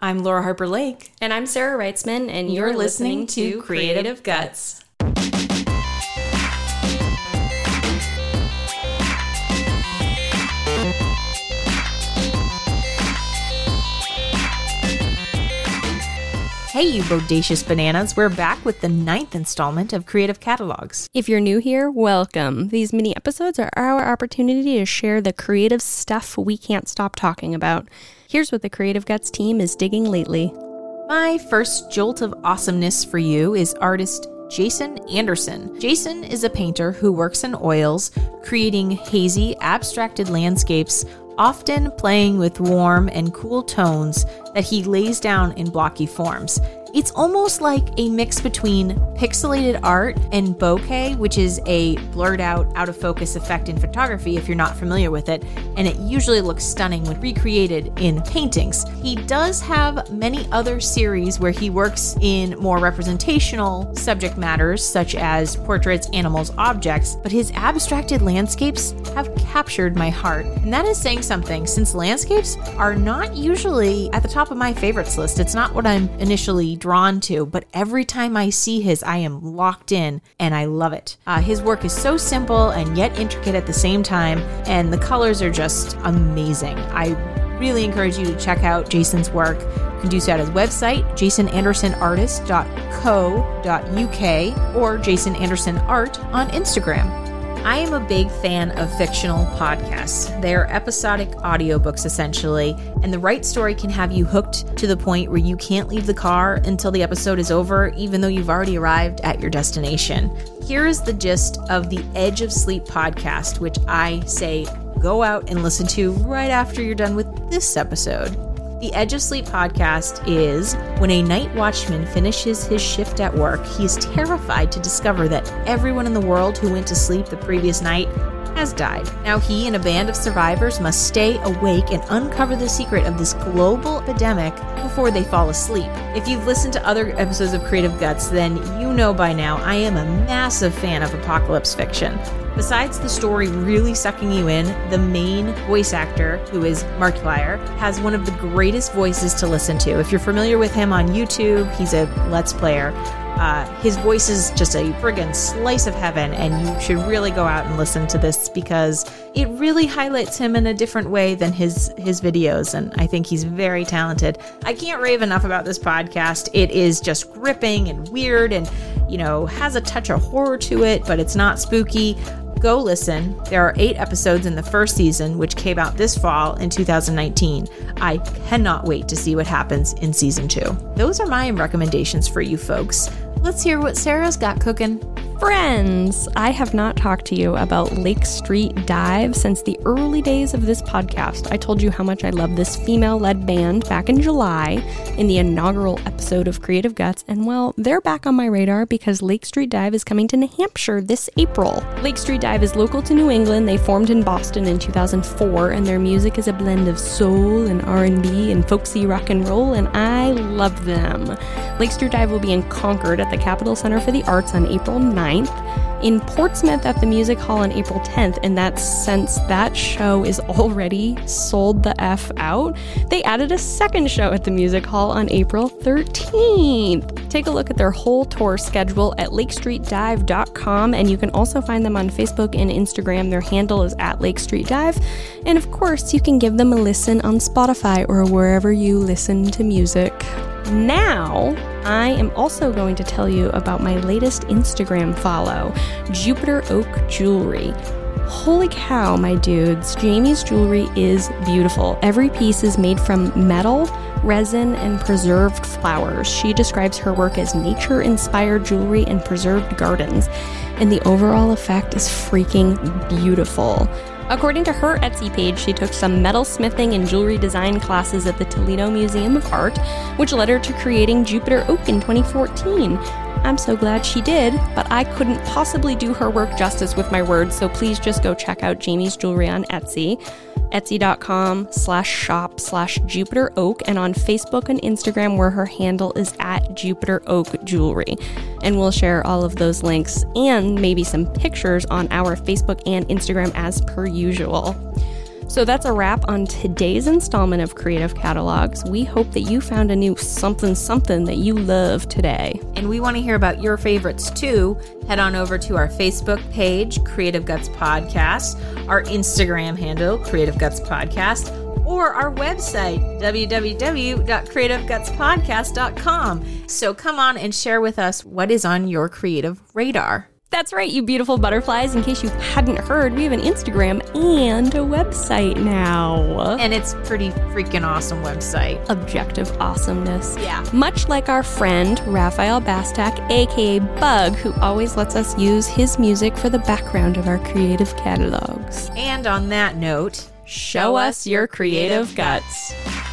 I'm Laura Harper Lake. And I'm Sarah Reitzman, and you're listening to Creative Guts. Hey, you bodacious bananas. We're back with the 9th installment of Creative Catalogs. If you're new here, welcome. These mini episodes are our opportunity to share the creative stuff we can't stop talking about. Here's what the Creative Guts team is digging lately. My first jolt of awesomeness for you is artist Jason Anderson. Jason is a painter who works in oils, creating hazy, abstracted landscapes, often playing with warm and cool tones that he lays down in blocky forms. It's almost like a mix between pixelated art and bokeh, which is a blurred out of focus effect in photography if you're not familiar with it, and it usually looks stunning when recreated in paintings. He does have many other series where he works in more representational subject matters such as portraits, animals, objects, but his abstracted landscapes have captured my heart. And that is saying something, since landscapes are not usually at the top of my favorites list. It's not what I'm initially drawn to, but every time I see his, I am locked in and I love it. His work is so simple and yet intricate at the same time, and the colors are just amazing. I really encourage you to check out Jason's work. You can do so at his website, jasonandersonartist.co.uk, or Jason Anderson Art on Instagram. I am a big fan of fictional podcasts. They are episodic audiobooks, essentially, and the right story can have you hooked to the point where you can't leave the car until the episode is over, even though you've already arrived at your destination. Here is the gist of the Edge of Sleep podcast, which I say go out and listen to right after you're done with this episode. The Edge of Sleep podcast is when a night watchman finishes his shift at work, he is terrified to discover that everyone in the world who went to sleep the previous night has died. Now he and a band of survivors must stay awake and uncover the secret of this global epidemic before they fall asleep. If you've listened to other episodes of Creative Guts, then you know by now I am a massive fan of apocalypse fiction. Besides the story really sucking you in, the main voice actor, who is Markiplier, has one of the greatest voices to listen to. If you're familiar with him on YouTube, he's a Let's Player. His voice is just a friggin' slice of heaven, and you should really go out and listen to this because it really highlights him in a different way than his videos, and I think he's very talented. I can't rave enough about this podcast. It is just gripping and weird and, has a touch of horror to it, but it's not spooky. Go listen. There are 8 episodes in the first season, which came out this fall in 2019. I cannot wait to see what happens in season 2. Those are my recommendations for you folks. Let's hear what Sarah's got cooking. Friends, I have not talked to you about Lake Street Dive since the early days of this podcast. I told you how much I love this female-led band back in July in the inaugural episode of Creative Guts, and well, they're back on my radar because Lake Street Dive is coming to New Hampshire this April. Lake Street Dive is local to New England. They formed in Boston in 2004, and their music is a blend of soul and R&B and folksy rock and roll, and I love them. Lake Street Dive will be in Concord at the Capitol Center for the Arts on April 9th, in Portsmouth at the Music Hall on April 10th, and since that show is already sold the F out, they added a second show at the Music Hall on April 13th. Take a look at their whole tour schedule at lakestreetdive.com, and you can also find them on Facebook and Instagram. Their handle is @LakeStreetDive, and of course, you can give them a listen on Spotify or wherever you listen to music. Now, I am also going to tell you about my latest Instagram follow, Jupiter Oak Jewelry. Holy cow, my dudes, Jamie's jewelry is beautiful. Every piece is made from metal, resin, and preserved flowers. She describes her work as nature-inspired jewelry and preserved gardens, and the overall effect is freaking beautiful. According to her Etsy page, she took some metalsmithing and jewelry design classes at the Toledo Museum of Art, which led her to creating Jupiter Oak in 2014. I'm so glad she did, but I couldn't possibly do her work justice with my words, so please just go check out Jamie's jewelry on Etsy, etsy.com/shop/JupiterOak, and on Facebook and Instagram where her handle is @JupiterOakJewelry. And we'll share all of those links and maybe some pictures on our Facebook and Instagram as per usual. So that's a wrap on today's installment of Creative Catalogs. We hope that you found a new something that you love today. And we want to hear about your favorites too. Head on over to our Facebook page, Creative Guts Podcast, our Instagram handle, Creative Guts Podcast, or our website, www.creativegutspodcast.com. So come on and share with us what is on your creative radar. That's right, you beautiful butterflies. In case you hadn't heard, we have an Instagram and a website now. And it's pretty freaking awesome website. Objective awesomeness. Yeah. Much like our friend, Raphael Bastak, aka Bug, who always lets us use his music for the background of our creative catalogs. And on that note, show us your creative guts.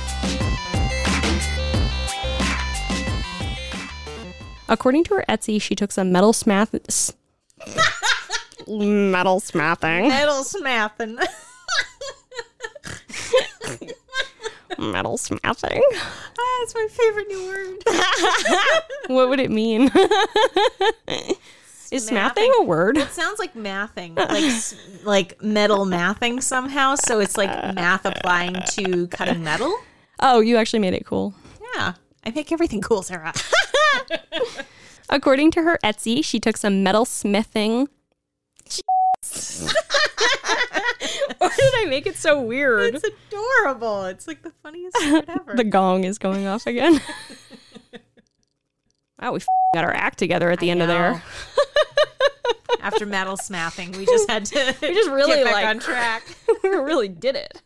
According to her Etsy, she took some metal smathing. Metal smathing. Metal smathing. That's my favorite new word. What would it mean? Is smathing a word? It sounds like mathing, like metal mathing somehow. So it's like math applying to cutting metal. Oh, you actually made it cool. Yeah, I make everything cool, Sarah. According to her Etsy, she took some metal smithing. Why did I make it so weird? It's adorable. It's like the funniest word ever. The gong is going off again. Wow, we got our act together at the end of there. After metal smathing, we just had to really get back on track. We really did it.